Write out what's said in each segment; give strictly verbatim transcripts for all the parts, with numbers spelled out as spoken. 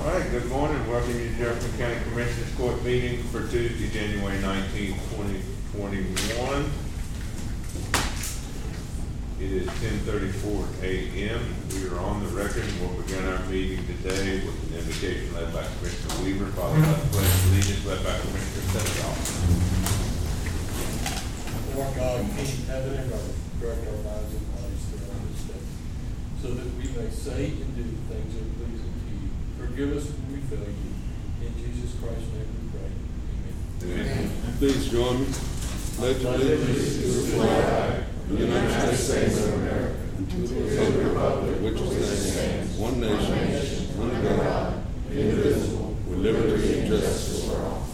All right, good morning. Welcome you to Jefferson County Commissioners Court meeting for Tuesday, January nineteenth, twenty twenty-one. It is ten thirty-four a m We are on the record and we'll begin our meeting today with an invocation led by Commissioner Weaver, followed by the pledge of allegiance led by Commissioner Senegal. Lord God, King of heaven and earth, direct our lives and bodies throughout this day, so that we may say and do things that are pleasing to you. Forgive us when we fail you. In Jesus Christ's name we pray. Amen. Amen. Amen. Please join me. Pledge allegiance to the flag of the United States of America and to the republic which stands one nation, under God, indivisible, with liberty and justice for all.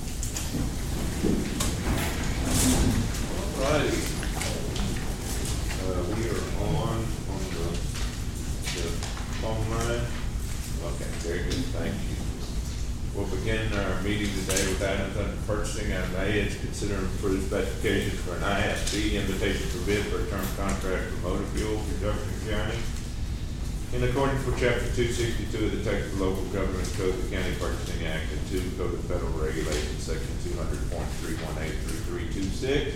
Alrighty. Uh, we are on, on the, the phone line. Okay, very good, thank you. We'll begin our meeting today with items under purchasing. Item A is consider and approve specifications for an I S B invitation for bid for a term contract for motor fuel for Jefferson County. In accordance with Chapter two sixty-two of the Texas Local Government Code, the County Purchasing Act, and two Code of Federal Regulations, Section two hundred point three one eight through three two six.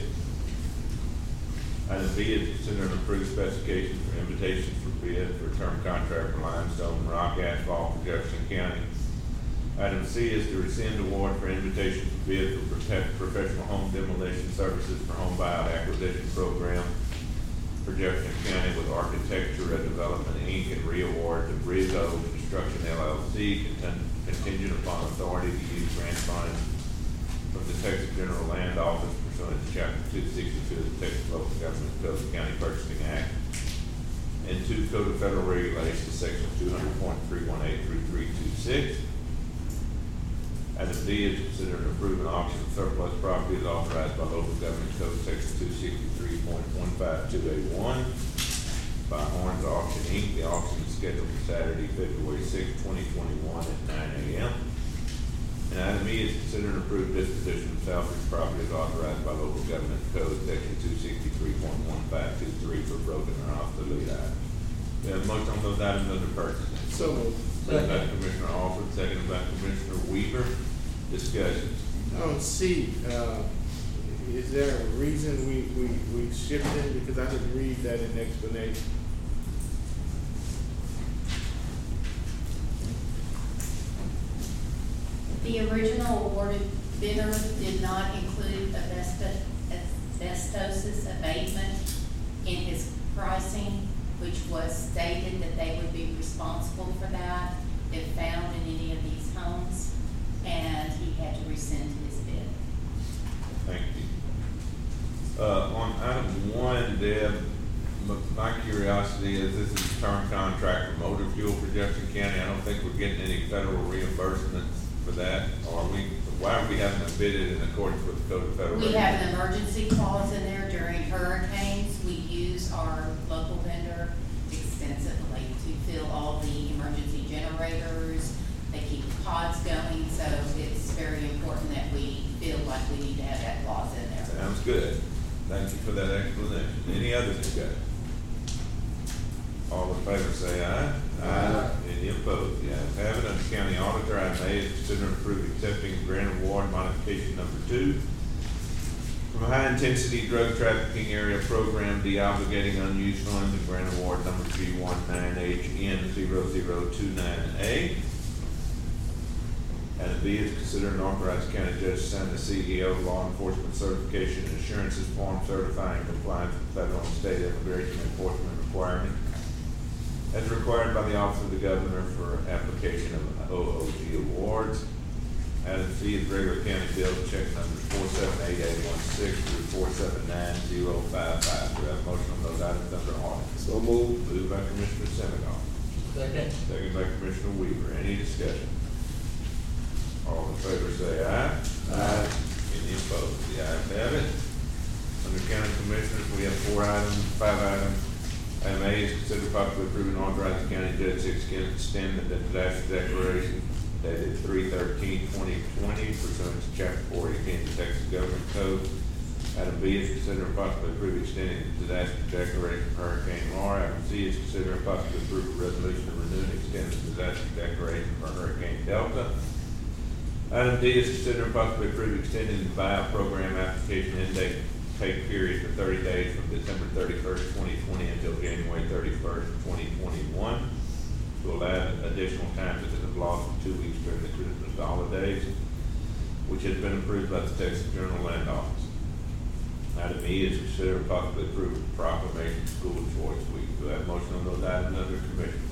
Item B is consider and approve specifications for invitations for bid for a term contract for limestone and rock asphalt for Jefferson County. Item C is to rescind award for invitation for bid for protect professional home demolition services for home buyout acquisition program for Jefferson County with Architecture and Development Incorporated and re-award to Brizzo Construction L L C contingent upon authority to use grant funds from the Texas General Land Office pursuant to Chapter two sixty-two of the Texas Local Government Code, the County Purchasing Act, and two Code of Federal Regulations, Section two hundred point three one eight through three two six. Item D is to consider and approve an auction of surplus property as authorized by Local Government Code, Section two sixty-three point one five two A one by Horns Auction Incorporated. The auction is scheduled for Saturday, February sixth, twenty twenty-one at nine a m And item E is consider and approve disposition of salvage property as authorized by Local Government Code, Section two sixty-three point one five two three for broken or obsolete items. We have a motion on those items under purchasing. So moved. Second by Commissioner Alford, seconded by Commissioner Weaver. Discussion. On C, uh, is there a reason we, we, we shifted? Because I didn't read that in the explanation. The original awarded bidder did not include asbestos, asbestosis abatement in his pricing, which was stated that they would be responsible for that if found in any of these homes, and he had to rescind his bid. Thank you. Uh, on item one, Deb, my curiosity is this is a term contract for motor fuel for Jefferson County. I don't think we're getting any federal reimbursements for that. Or are we, why are we having them bidded in accordance with the Code of Federal We have an emergency clause in there during hurricanes. We use our local vendor extensively to fill all the emergency generators. They keep the pods going, so it's very important that we feel like we need to have that clause in there. Sounds good. Thank you for that explanation. Any other discussion? All in favor say aye. Aye. Any opposed? The ayes have it. Under County Auditor, item A is consider and approve accepting grant award modification number two from a high intensity drug trafficking area program deobligating unused funds and grant award number G one nine H N zero zero two nine A. Item B is consider and authorize the county judge to sign the C E O law enforcement certification and assurances form certifying compliance with federal and state immigration enforcement requirements as required by the Office of the Governor for application of O O G awards. Item C is regular county bill check numbers four seven eight eight one six through four seven nine zero five five. Do we have a motion on those items under audit? So moved. Moved by Commissioner Senegal. Second. Second by Commissioner Weaver. Any discussion? All in favor say aye. Aye. Any opposed? The ayes have it. Under County Commissioners, we have four items, five items. Item A is consider possibly approving and authorizing county judge to extend the disaster declaration dated three thirteen twenty twenty pursuant to Chapter four eighteen of the Texas Government Code. Item B is consider and possibly approve extending the disaster declaration for Hurricane Laura. Item C is consider and possibly approve a resolution to renew and extend the disaster declaration for Hurricane Delta. Item D is consider and possibly approve extending the buyout program application intake take period for thirty days from December thirty-first, twenty twenty until January thirty-first, twenty twenty-one to allow additional time to the loss of two weeks during the Christmas holidays, which has been approved by the Texas General Land Office. Item E is consider and possibly approve the proclamation of School Choice Week. Do I have a motion on those items under Commissioner?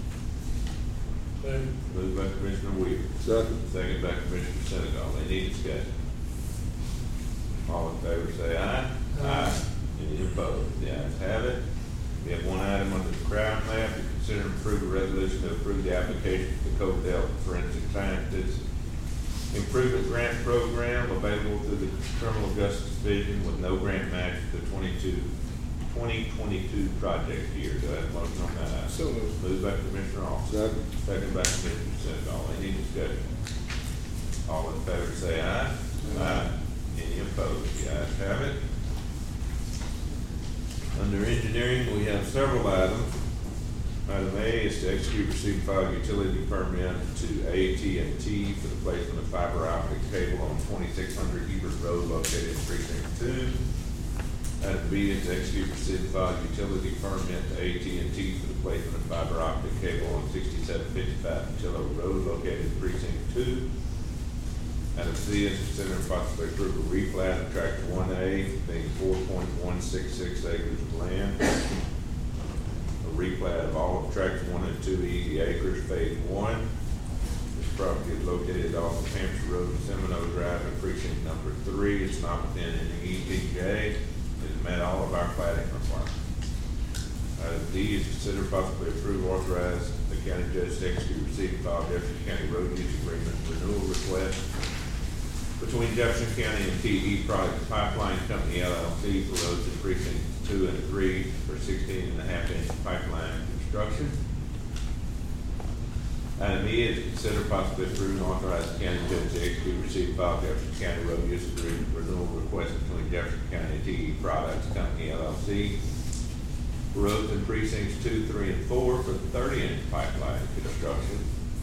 Move. Moved by Commissioner Weaver. Second. Second by Commissioner Senegal. Any discussion? All in favor say aye. Aye. Any opposed? The ayes have it. We have one item under the crowd map to consider and approve a resolution to approve the application to the Coverdale Forensic Scientists Improvement Grant Program available through the Criminal Justice Division with no grant match for the twenty twenty-two project year. Do I have a motion on that item? So moved. Moved by Commissioner Austin. Second. Second by Commissioner Senegal. Any discussion? All in favor say aye. Aye. Any opposed? The ayes have it. Under engineering, we have several items. Item A is to execute, receive, and file utility permit to A T and T for the placement of fiber optic cable on twenty-six hundred Hebert Road located in precinct two. Item B is to execute, receive, and file utility permit to A T and T for the placement of fiber optic cable on sixty-seven fifty-five Patillo Road located in precinct two. Item C is consider and possibly approve a replat of tract one A being four point one six six acres of land. A replat of all of tracts one and two Easy Acres, phase one. This property is located off of Hampshire Road and Semino Drive in precinct number three. It's not within any E T J. It has met all of our platting requirements. Item D is consider possibly approve, authorize the county judge to execute, receive, and file Jefferson County Road Use Agreement renewal request between Jefferson County and T E Product Pipeline Company L L C for roads in precincts two and three for sixteen and a half inch pipeline construction. Item E is consider possibly approve and authorize the county judge to execute, receive, and file Jefferson County Road Use Agreement renewal request between Jefferson County and T E Products Company L L C for roads in precincts two, three, and four for thirty inch pipeline construction.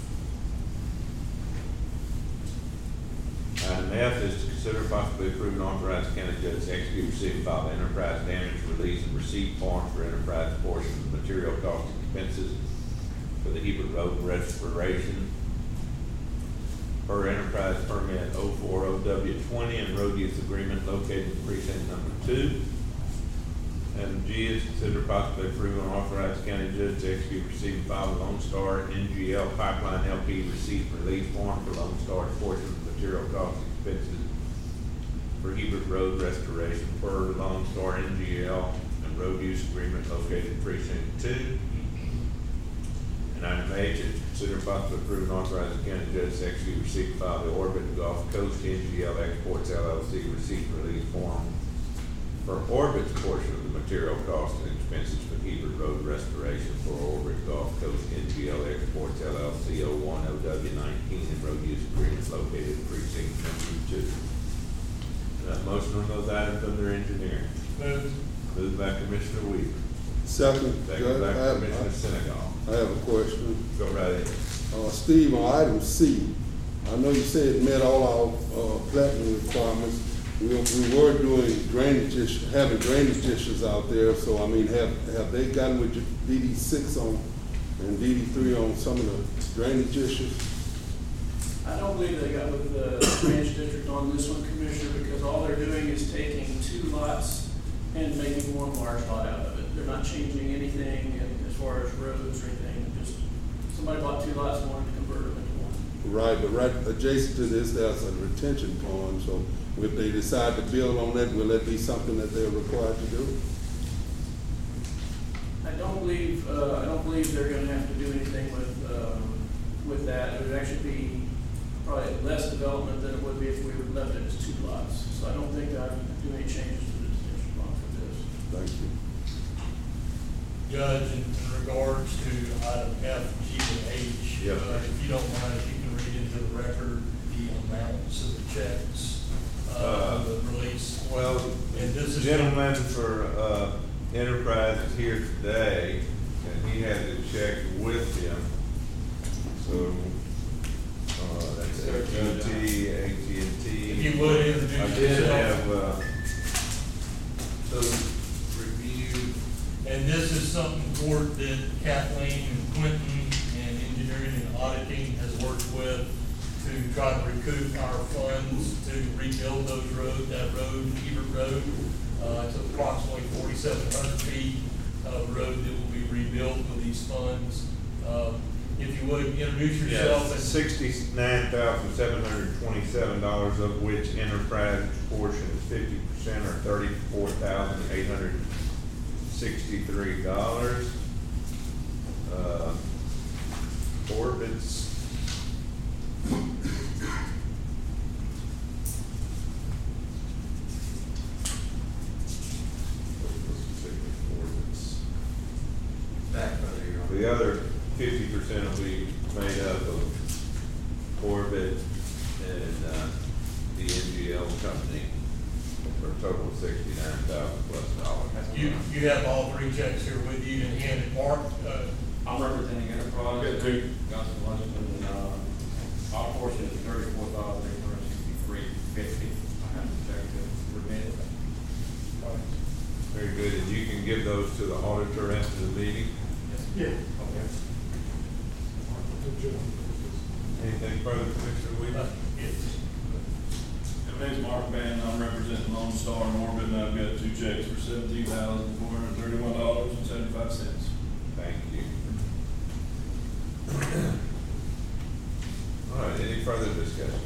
Item F is to consider possibly approve and authorize the county judge to execute, receive, and file the enterprise damage release and receipt form for enterprise portion of the material cost expenses for the Hebert Road restoration per enterprise permit oh four oh W twenty and road use agreement located in precinct number two. Item G is consider possibly approve and authorize the county judge to execute, receive, and file the Lone Star N G L pipeline L P receipt release form for Lone Star's portion of the material cost expenses for Hebert Road restoration per Lone Star N G L and road use agreement located in precinct two. And item H is consider possibly approve and authorize the county judge to execute, receive, and file the Orbit Gulf Coast N G L Exports L L C receipt release form for Orbit's portion of the material cost and expenses for Hebert Road restoration for Orbit Gulf Coast N G L Exports L L C oh one O W nineteen and road use agreements located in precinct number two. Uh, motion on those items under engineering. Move. Moved by Commissioner Weaver. Second. Second Judge, by I have- Commissioner Senegal. I have a question. Go right ahead. Uh, Steve, on item C, I know you said it met all our, uh, platinum requirements. We, we were doing drainage issues, having drainage issues out there, so I mean, have, have they gotten with D D six on, and D D three on some of the drainage issues? I don't believe they got with the drainage district on this one, Commissioner, because all they're doing is taking two lots and making one large lot out of it. They're not changing anything in- as far as roads or anything, just somebody bought two lots and wanted to convert them into one. Right, but right adjacent to this, there's a retention pond, so if they decide to build on that, will that be something that they're required to do? I don't believe, uh, I don't believe they're gonna have to do anything with, um, with that. It would actually be probably less development than it would be if we would left it as two lots. So I don't think I would do any changes to the detention pond for this. Thank you. Judge, in in regards to item F, G, and H, Yes, uh, sir. if you don't mind, if you can read into the record the amounts of the checks, uh, Uh, the release. Well, And this the is- gentleman for, uh, Enterprise is here today, and he has a check with him. to try to recoup our funds to rebuild those roads, that road, Hebert Road. Uh, it's approximately forty-seven hundred feet of road that will be rebuilt with these funds. Uh, if you would, introduce yourself. and Sixty-nine thousand seven hundred twenty-seven dollars, of which enterprise portion is fifty percent, or thirty-four thousand eight hundred sixty-three dollars. Uh, Corbett's the other fifty percent will be made up of Corbett and, uh, the N G L company for a total of sixty-nine thousand plus dollars. You, you have all three checks here with you in hand. Mark, uh, I'm representing Enterprise, Good, too. Johnson Washington, and, uh, our portion is thirty-four thousand eight hundred sixty-three fifty. I have to check to remit it. Very good, and you can give those to the auditor after the meeting. yeah. Okay. Anything further, Commissioner Uh, Weaver? yes. My name's Mark Van, I'm representing Lone Star and Orbit, and I've got two checks for seventeen thousand four hundred thirty-one dollars and seventy-five cents. Thank you. All right, any further discussion?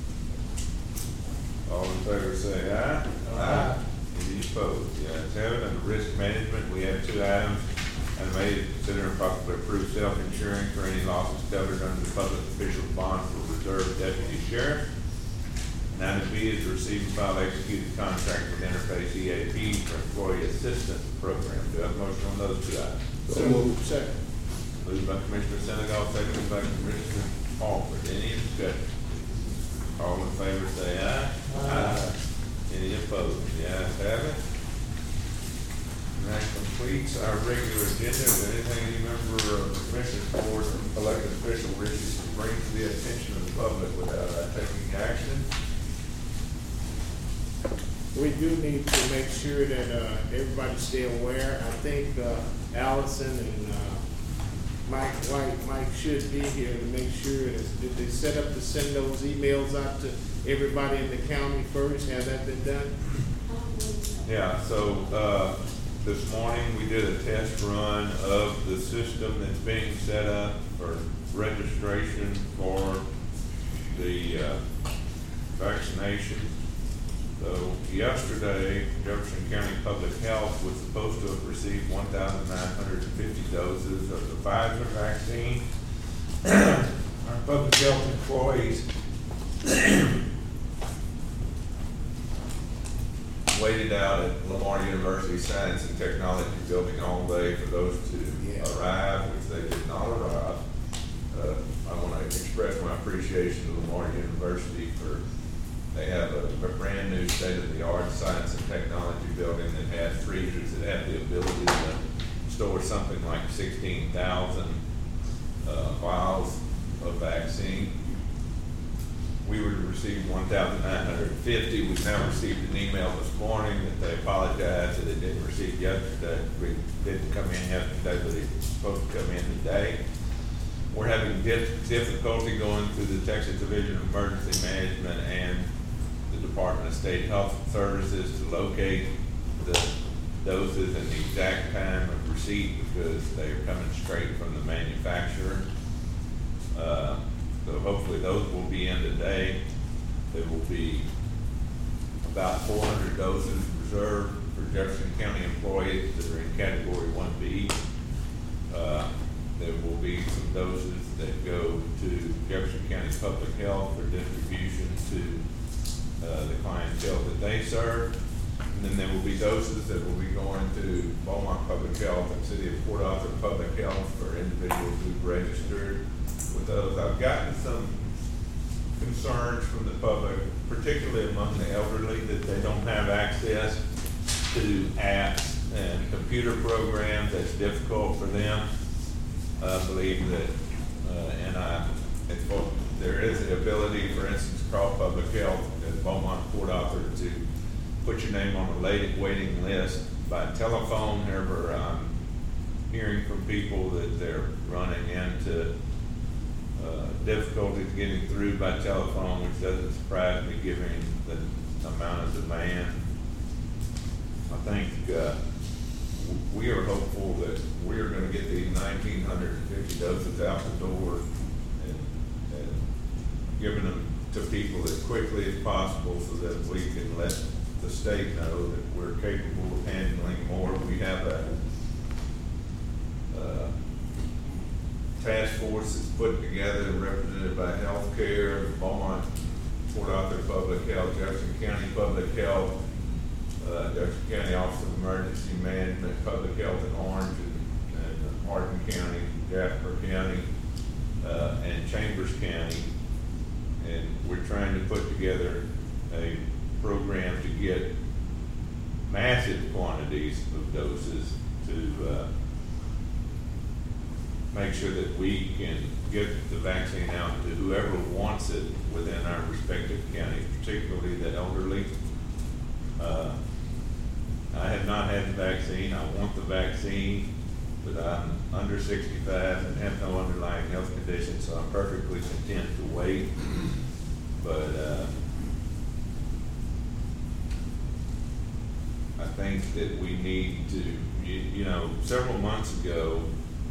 All in favor say aye. Aye. Any opposed? The ayes have it. Under risk management, we have two items. Item A is consider and possibly approve self-insuring for any losses covered under the public official bond for reserve deputy sheriff. And item B is to receive and file executed contract with Interface E A P for employee assistance program. Do I have a motion on those two items? So moved. Second. Moved by Commissioner Senegal, seconded by Commissioner Alford. Any discussion? All in favor say aye. Aye. Any opposed? The ayes have it. And that completes our regular agenda. Is there anything any member of the Commissioners Board or elected official wishes to bring to the attention of the public without our taking action? We do need to make sure that, uh, everybody stay aware. I think, uh, Allison and, uh, Mike White, Mike should be here to make sure that, that they set up to send those emails out to everybody in the county first. Has that been done? Yeah, so, uh, this morning we did a test run of the system that's being set up for registration for the, uh, vaccination. So yesterday, Jefferson County Public Health was supposed to have received one thousand nine hundred fifty doses of the Pfizer vaccine. Our public health employees waited out at Lamar University Science and Technology Building all day for those to Yeah. arrive, which they did not arrive. Uh, I want to express my appreciation to Lamar University for, they have a, a brand new state-of-the-art science and technology building that has freezers that have the ability to store something like sixteen thousand uh, vials of vaccine. We were to receive one thousand nine hundred fifty. We've now received an email this morning that they apologize that it didn't receive yesterday. We didn't come in yesterday, but it's supposed to come in today. We're having dif- difficulty going through the Texas Division of Emergency Management and the Department of State Health Services to locate the doses and the exact time of receipt because they are coming straight from the manufacturer. Uh, So hopefully those will be in today. There will be about four hundred doses reserved for Jefferson County employees that are in category one B. Uh, there will be some doses that go to Jefferson County Public Health for distribution to uh, the clientele that they serve. And then there will be doses that will be going to Beaumont Public Health and City of Port Arthur Public Health for individuals who've registered with those. I've gotten some concerns from the public, particularly among the elderly, that they don't have access to apps and computer programs. That's difficult for them. I believe that, uh, and I, it's both, there is the ability, for instance, across public health at Beaumont Port Arthur to put your name on a late waiting list by telephone. However, I'm hearing from people that they're running into Uh, difficulties getting through by telephone, which doesn't surprise me given the amount of demand. I think, uh, we are hopeful that we are gonna get these nineteen hundred fifty doses out the door and, and giving them to people as quickly as possible so that we can let the state know that we're capable of handling more. We have a, uh, task force that's put together, represented by healthcare, Beaumont, Port Arthur Public Health, Jefferson County Public Health, uh, Jefferson County Office of Emergency Management, Public Health in Orange, and, and Hardin County, Jasper County, uh, and Chambers County. And we're trying to put together a program to get massive quantities of doses to, uh, make sure that we can get the vaccine out to whoever wants it within our respective counties, particularly the elderly. Uh, I have not had the vaccine. I want the vaccine, but I'm under sixty-five and have no underlying health conditions, so I'm perfectly content to wait. But uh, I think that we need to, you, you know, several months ago,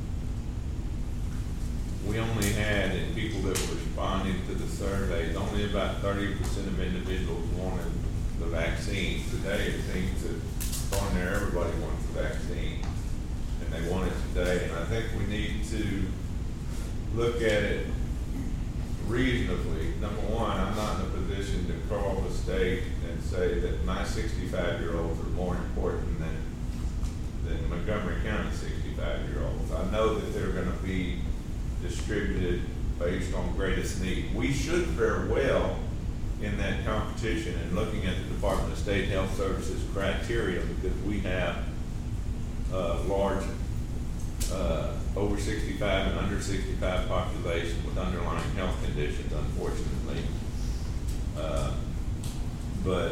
we only had, in people that were responding to the surveys, only about thirty percent of individuals wanted the vaccine. Today, it seems that darn near everybody wants the vaccine, and they want it today. And I think we need to look at it reasonably. Number one, I'm not in a position to call the state and say that my sixty-five-year-olds are more important than, than Montgomery County sixty-five-year-olds. I know that they're gonna be distributed based on greatest need. We should fare well in that competition, and looking at the Department of State Health Services criteria, because we have a large uh, over sixty-five and under sixty-five population with underlying health conditions, unfortunately. Uh, but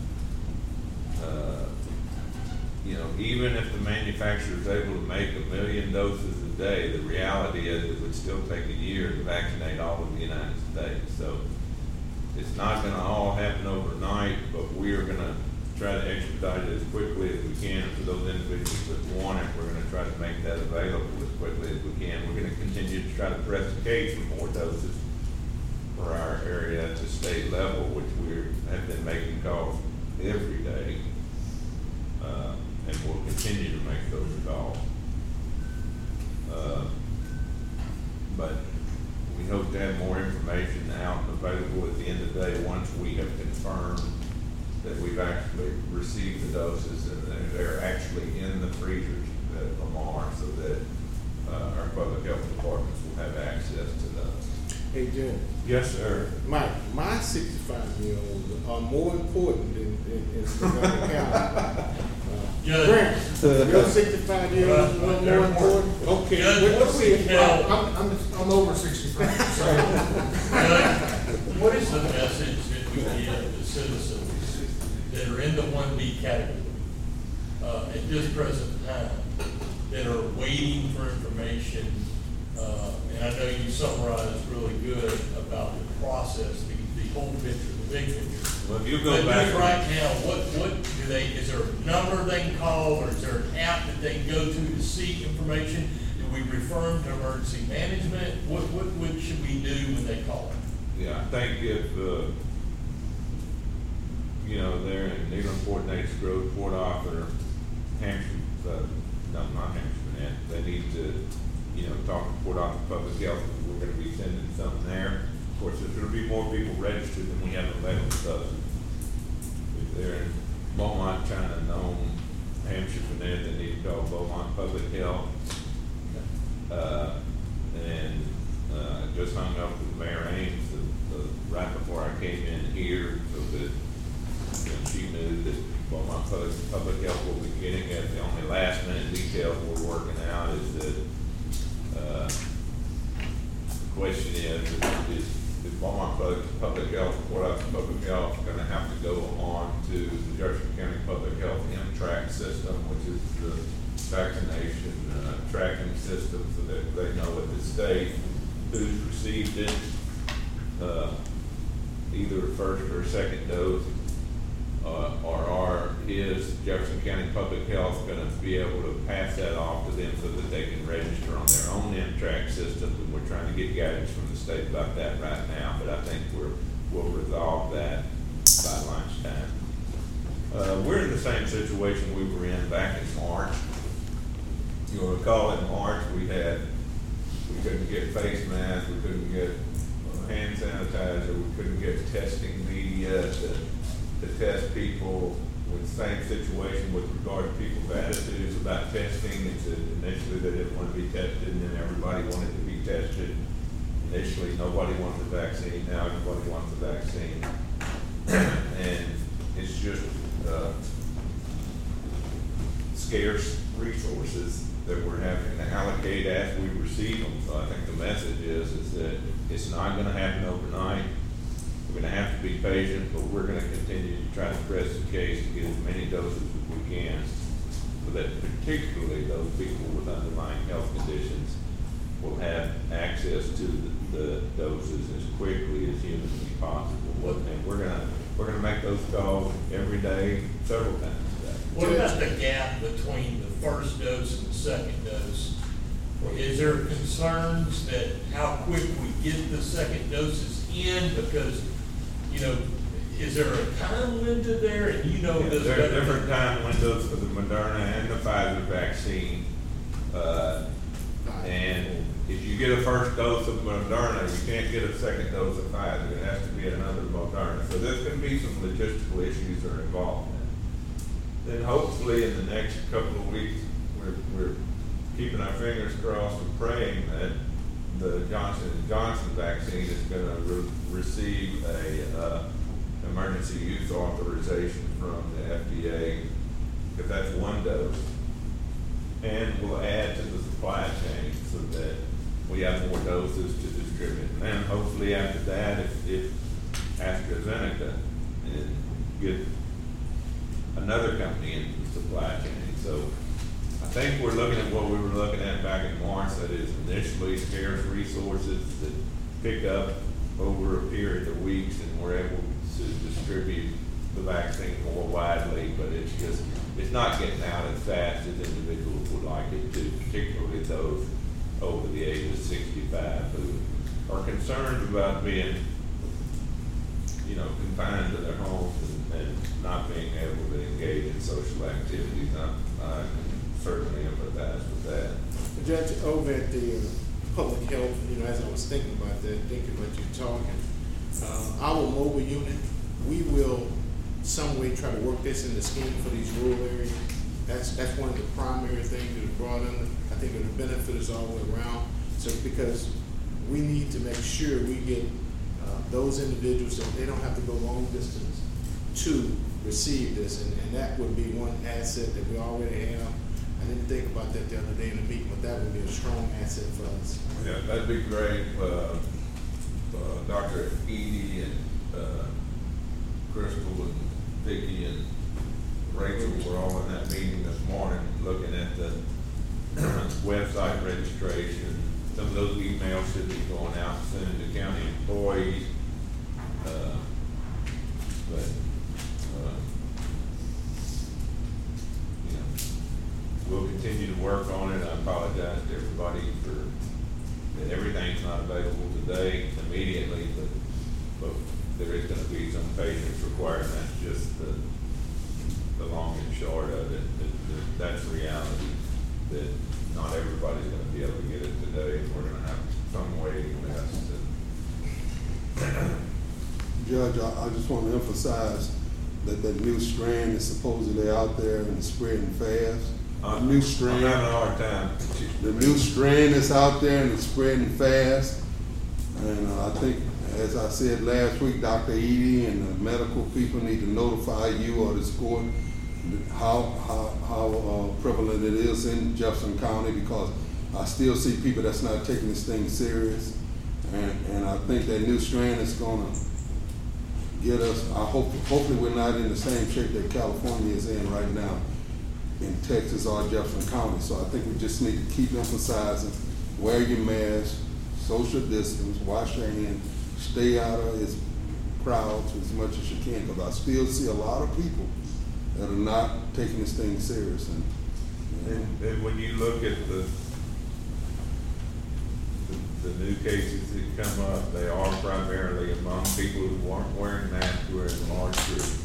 uh, you know, even if the manufacturer is able to make a million doses a day, the reality is it would still take a year to vaccinate all of the United States. So it's not going to all happen overnight, but we are going to try to expedite it as quickly as we can. For those individuals that want it, we're going to try to make that available as quickly as we can. We're going to continue to try to press the case for more doses for our area at the state level, which we have been making calls every day. Uh, and we'll continue to make those calls. Uh, but we hope to have more information out and available at the end of the day once we have confirmed that we've actually received the doses and that they're actually in the freezers at Lamar, so that uh, our public health departments will have access to those. Hey, Jim. Yes, sir. My, my sixty-five-year-olds are more important than, in, in Montgomery County. Judge. Grant, your sixty-five-year-olds are Right, more right, important? Okay. Judge, what- what do we see, tell- I'm, I'm, I'm over sixty-five, so. Judge, what is the message that we give the citizens that are in the one B category, uh, at this present time, that are waiting for information? Uh, and I know you summarized really good about the process, the, the whole picture, the big picture. Well, if you go But back. just right now, what, what do they, is there a number they can call, or is there an app that they can go to to seek information? Do we refer them to emergency management? What, what, what should we do when they call? Yeah, I think if, uh, you know, they're in Neyland, Fort Nates Grove, Port Arthur, Hampshire, uh, no, not Hampshire, man, they need to, you know, talk to Port Arthur Public Health, because we're gonna be sending some there. Of course, there's gonna be more people registered than we have available stuff. If they're in Beaumont, China, Nome, Hampshire, from there, they need to call Beaumont Public Health. Uh, and, uh, I just hung up with Mayor Ames, the, the, right before I came in here, so that, you know, she knew that Beaumont Public, Public Health will be getting it. The only last minute details we're working out is that, uh, the question is, is, is Beaumont Public, Public Health, Port Arthur Public Health gonna have to go on to the Jefferson County Public Health M-Track system, which is the vaccination uh, tracking system, so that they know at the state who's received it, uh, either first or second dose, uh, or are, is Jefferson County Public Health gonna be able to pass that off to them so that they can register on their own M-Track system? And we're trying to get guidance from the state about that right now, but I think we're, we'll resolve that by lunchtime. Uh, we're in the same situation we were in back in March. You'll recall in March, we had, we couldn't get face masks, we couldn't get uh, hand sanitizer, we couldn't get testing media to, to test people. With the same situation with regard to people's attitudes about testing. It's initially they didn't want to be tested, and then everybody wanted to be tested. Initially, nobody wanted the vaccine. Now everybody wants the vaccine, and it's just uh, scarce resources that we're having to allocate as we receive them. So I think the message is is that it's not going to happen overnight. We're going to have to be patient, but we're going to continue to try to press the case to get as many doses as we can, so that particularly those people with underlying health conditions will have access to the, the doses as quickly as humanly possible. And we're going to we're going to make those calls every day, several times a day. What about the gap between the first dose and the second dose? Is there concerns that how quick we get the second doses in? Because, you know, is there a time window there? And you know, Yeah, this there are better different than- time windows for the Moderna and the Pfizer vaccine. Uh, and if you get a first dose of Moderna, you can't get a second dose of Pfizer. It has to be another Moderna. So there's going to be some logistical issues that are involved in it. Then hopefully in the next couple of weeks, we're, we're keeping our fingers crossed and praying that the Johnson and Johnson vaccine is going to re receive a uh, emergency use authorization from the F D A, if that's one dose, and we'll add to the supply chain so that we have more doses to distribute. And hopefully after that, if, if AstraZeneca and get another company into the supply chain. So I think we're looking at what we were looking at back in March, that is initially scarce resources that pick up over a period of weeks, and we're able to distribute the vaccine more widely, but it's just, it's not getting out as fast as individuals would like it to, particularly those over the age of sixty-five who are concerned about being, you know, confined to their homes and, and not being able to engage in social activities. I, I certainly empathize with that. Judge, over at the uh, public health, you know, as I was thinking about that, thinking about you talking, uh, our mobile unit, we will some way try to work this in the scheme for these rural areas. That's that's one of the primary things that are brought in. I think it'll benefit us all the way around. So because we need to make sure we get uh, those individuals that they don't have to go long distance to receive this, and, and that would be one asset that we already have. I didn't think about that the other day in the meeting, but that would be a strong asset for us. Yeah, that'd be great. Uh, uh, Doctor Edie and uh, Crystal and Vicki and Rachel were all in that meeting this morning looking at the website registration. Some of those emails should be going out soon to county employees. Uh, but, uh, you know, we'll continue to work on it. I apologize to everybody for that everything's not available today immediately, but, but there is going to be some patience required, and that's just the, the long and short of it. That, that, that's reality, that not everybody's going to be able to get it today, and we're going to have some waiting lists. Judge, I, I just want to emphasize that that new strand is supposedly out there and spreading fast. The new strand, I'm having a hard time. the new strand is out there and it's spreading fast. And uh, I think, as I said last week, Doctor Edie and the medical people need to notify you or this court how how, how uh, prevalent it is in Jefferson County, because I still see people that's not taking this thing serious. And, and I think that new strand is going to get us, I hope, hopefully we're not in the same shape that California is in right now in Texas or Jefferson County. So I think we just need to keep emphasizing, wear your mask, social distance, wash your hands, stay out of its crowds as much as you can, because I still see a lot of people that are not taking this thing serious. And, you know, And, and when you look at the, the, the new cases that come up, they are primarily among people who weren't wearing masks who are in large groups.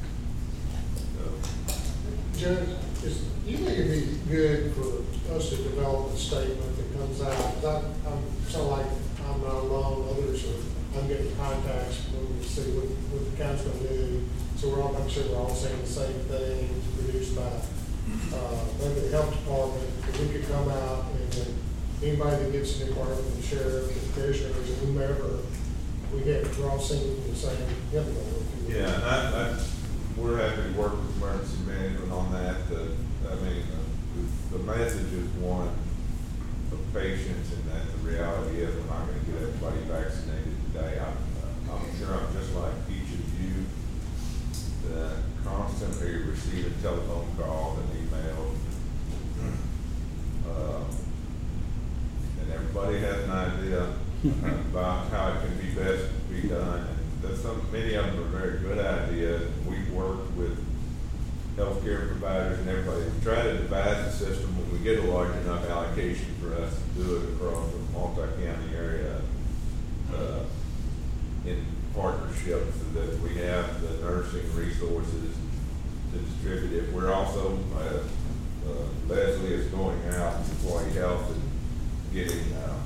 So, Judge, is, you think it'd be good for us to develop a statement that comes out, 'cause I, I'm, so like, I'm not alone, others are, I'm getting contacts when we see what, what the county's gonna do, so we're all, making sure we're all saying the same thing, produced by, uh, maybe the health department, if we could come out and then anybody that gets in the department, the sheriff, the commissioners, and whomever, we get, we're all singing the same hymn. yeah, and I, I, we're happy to work with emergency management on that. The, I mean, the, the message is one of patience, and that the reality is we're not gonna get everybody vaccinated today. I'm, I'm sure I'm just like each of you, that constantly receiving telephone calls and emails. Uh, and everybody has an idea about how it can be best be done. And there's some, many of them are very good ideas. We've worked with healthcare providers and everybody to try to devise a system when we get a large enough allocation for us to do it across a multi-county area uh, in partnership, so that we have the nursing resources to distribute it. We're also, uh, uh, Leslie is going out to employee health and getting uh,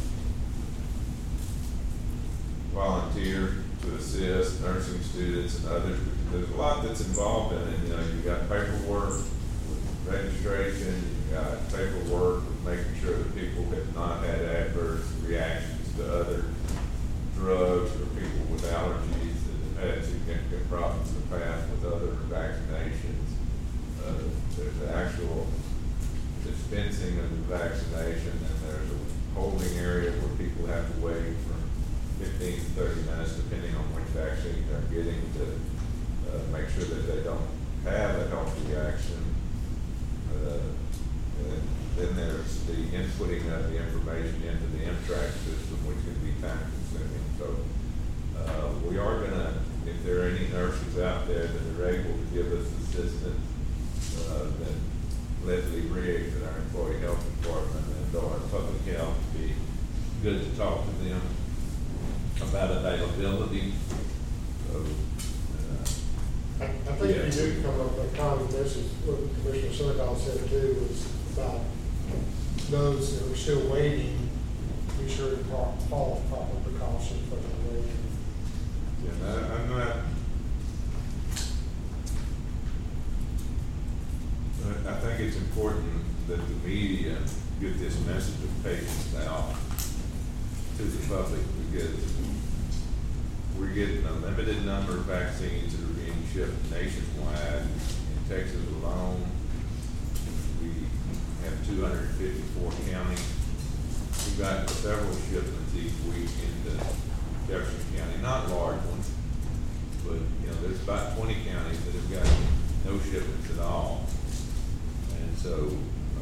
volunteers to assist nursing students and others. There's a lot that's involved in it. You know, you've got paperwork with registration, you've got paperwork with making sure that people have not had adverse reactions to other drugs, or people with allergies that have had significant problems in the past with other vaccinations. Uh, there's the actual dispensing of the vaccination, and there's a holding area where people have to wait for fifteen to thirty minutes, depending on which vaccine they're getting, to uh, make sure that they don't have a health reaction. Uh, and then there's the inputting of the information into the M TRAC system, which can be time consuming. So uh, we are gonna, if there are any nurses out there that are able to give us assistance, uh, then Leslie Riggs at our employee health department and our public health, would be good to talk to them about availability. So, uh, I, I think Yeah. if you do come up with a common message, what Commissioner Sundergaard said too, was about those that are still waiting, be sure to pro- follow proper precautions for the waiting. yeah, I- I'm not, I think it's important that the media get this message of patience out to the public, because we're getting a limited number of vaccines that are being shipped nationwide. In Texas alone, we have two hundred fifty-four counties. We've got several shipments each week into Jefferson County, not large ones, but, you know, there's about twenty counties that have got no shipments at all. And so,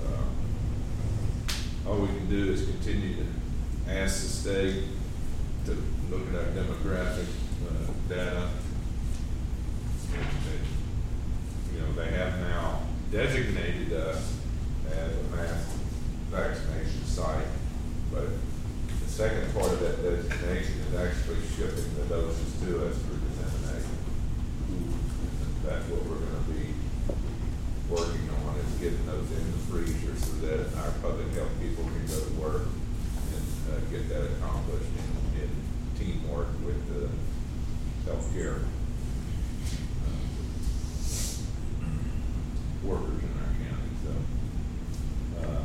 uh, all we can do is continue to ask the state to look at our demographic uh, data. And, you know, they have now designated us as a mass vaccination site, but the second part of that designation is actually shipping the doses to us for dissemination. And that's what we're gonna be working on, is getting those in the freezer so that our public health people can go to work and uh, get that accomplished in, in teamwork with the healthcare uh, workers in our county. So, uh,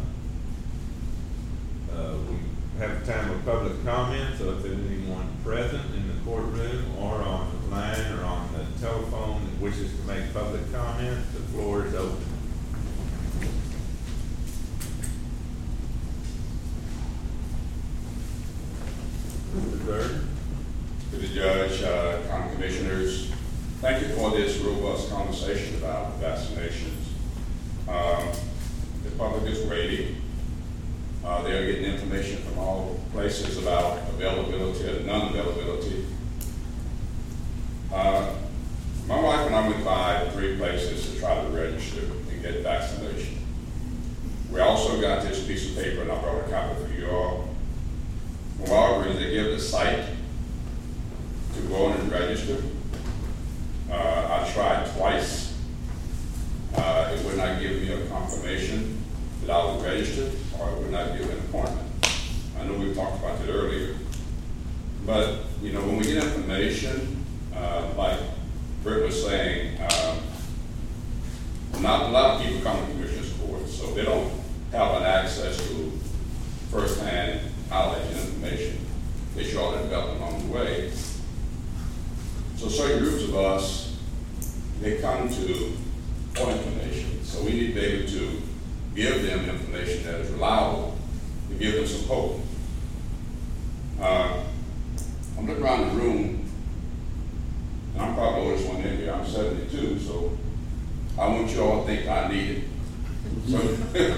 uh, we have a time of public comment, so if there's anyone present in the courtroom or on the line or on the telephone that wishes to make public comment, the floor is open. Mister Bird? To the judge, uh, county commissioners, thank you for this robust conversation about vaccinations. Um, the public is waiting. Uh, they're getting information from all places about availability and non-availability. Uh, my wife and I went by three places to try to register and get vaccination. We also got this piece of paper, and I brought a copy for you all. From Walgreens, they give the site to go in and register. Uh, I tried twice. Uh, it would not give me a confirmation that I was registered, or it would not give an appointment. I know we talked about it earlier. But, you know, when we get information, uh, like Britt was saying, um, not a lot of people come to Commissioners Court, so they don't have an access to first-hand knowledge and information. They should all develop along the way. So certain groups of us, they come to for information. So we need to be able to give them information that is reliable, to give them some hope. Uh, I'm looking around the room, and I'm probably the oldest one in here. I'm seventy-two, so I want you all to think I need it. So,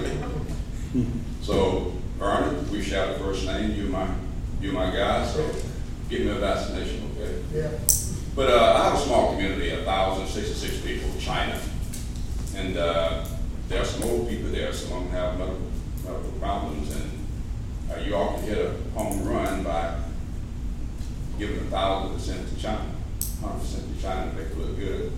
so Vernon, we shout the first name. You my, you my guy. So give me a vaccination, okay? Yeah. But uh, I have a small community, one thousand sixty-six people, China, and uh, there are some old people there. Some of them have medical, medical problems, and uh, you all can hit a home run by giving a thousand percent to China, hundred percent to China to make it look good.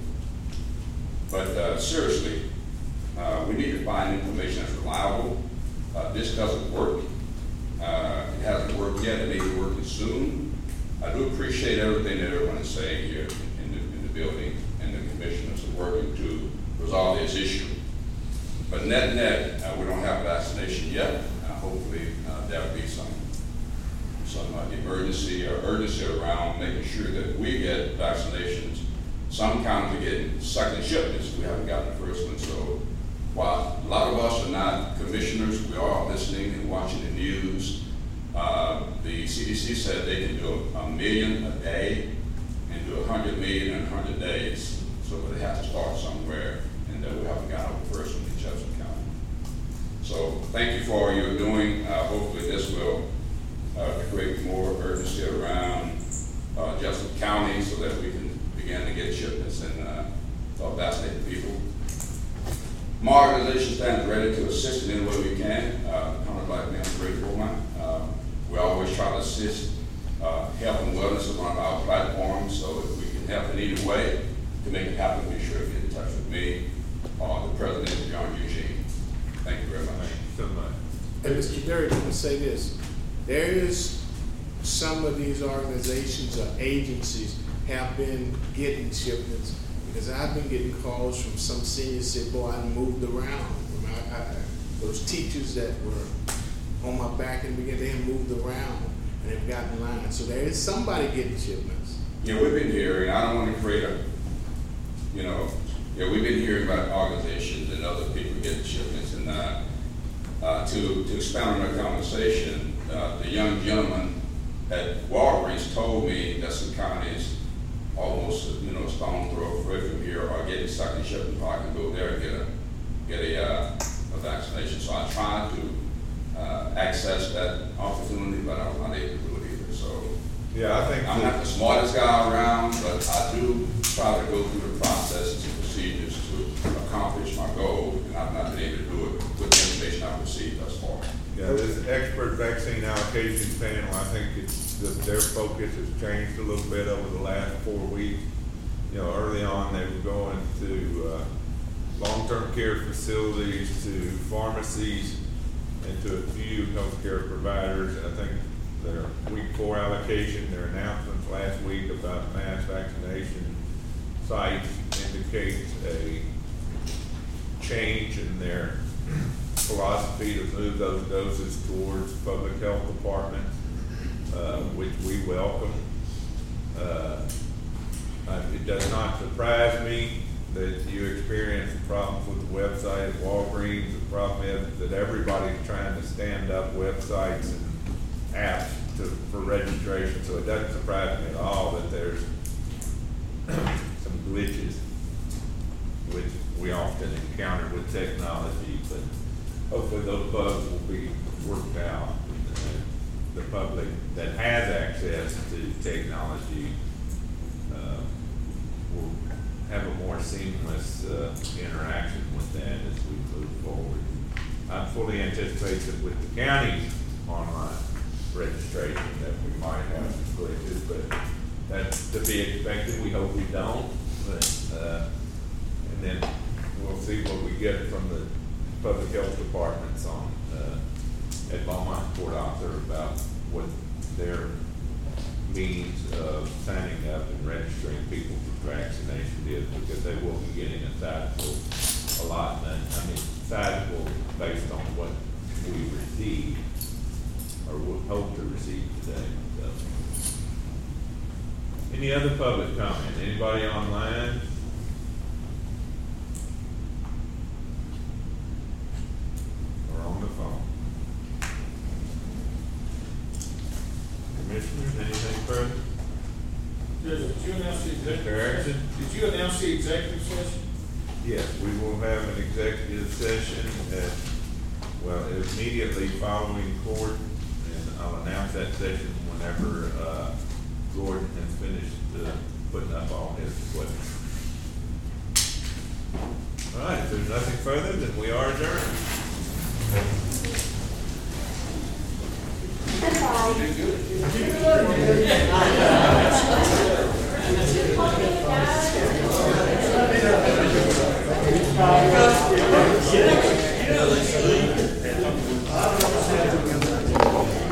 But uh, seriously, uh, we need to find information that's reliable. Uh, this doesn't work. Uh, it hasn't worked yet. It may be working soon. I do appreciate everything that everyone is saying here in the, in the building, and the commissioners are working to resolve this issue. But net net, uh, we don't have vaccination yet. Uh, hopefully, uh, there will be some some uh, emergency or urgency around making sure that we get vaccinations. Some counties are getting second shipments. We haven't gotten the first one. So while a lot of us are not commissioners, we are listening and watching the news. Uh, the C D C said they can do a, a million a day and do a hundred million in a hundred days. So but they have to start somewhere, and uh, we haven't got our first one in Jefferson County. So thank you for all you're doing. Uh, hopefully this will uh, create more urgency around uh, Jefferson County so that we can begin to get shipments and uh, vaccinate the people. My organization stands ready to assist in any way we can. Uh, County Black Man, great woman. Uh, we always try to assist uh, health and wellness on our platform, so if we can help in either way to make it happen, be sure to get in touch with me or the President, John Eugene. Thank you very much. Thank you so much. And Mister Derrick, let me say this. There is some of these organizations or agencies have been getting shipments, because I've been getting calls from some seniors say, boy, I moved around. I, I, those teachers that were on my back in the beginning, they have moved around and they've gotten in line. So there is somebody getting shipments. Yeah, we've been hearing, I don't want to create a, you know, yeah, we've been hearing about organizations and other people getting shipments. And uh, uh, to, to expound on our conversation, uh, the young gentleman at Walgreens told me that some counties almost, you know, stone throw away from here are getting second shipment, so I can go there and get a get a, uh, a vaccination. So I tried to uh, access that opportunity, but I was not able to do it either. So Yeah, I think. I'm that- not the smartest guy around, but I do try to go through the processes and procedures to accomplish my goal, and I've not been able to do it with the information I've received thus far. Yeah, this expert vaccine allocation panel, I think it's, that their focus has changed a little bit over the last four weeks. You know, early on, they were going to uh, long-term care facilities, to pharmacies, and to a few healthcare providers. I think their week four allocation, their announcements last week about mass vaccination sites indicates a change in their philosophy to move those doses towards public health departments, uh, which we welcome. Uh, uh, it does not surprise me that you experience problems with the website at Walgreens. The problem is that everybody's trying to stand up websites and apps to, for registration, so it doesn't surprise me at all that there's some glitches, which we often encounter with technology, but hopefully those bugs will be worked out. the public that has access to technology, uh, will have a more seamless, uh, interaction with that as we move forward. I fully anticipate that with the county's online registration that we might have some glitches, but that's to be expected. We hope we don't, but, uh, and then we'll see what we get from the public health departments on, uh, at Beaumont Court Officer about what their means of signing up and registering people for vaccination is, because they will be getting a sizable allotment, I mean, sizable based on what we receive, or would hope to receive today, so. Any other public comment? Anybody online? Or on the phone? Commissioners, anything further? Judge, did you announce the Mister executive Erickson? session? Did you announce the executive session? Yes, we will have an executive session at, well, immediately following court, and I'll announce that session whenever, uh, Gordon has finished, uh, putting up all his equipment. All right, if there's nothing further, then we are adjourned.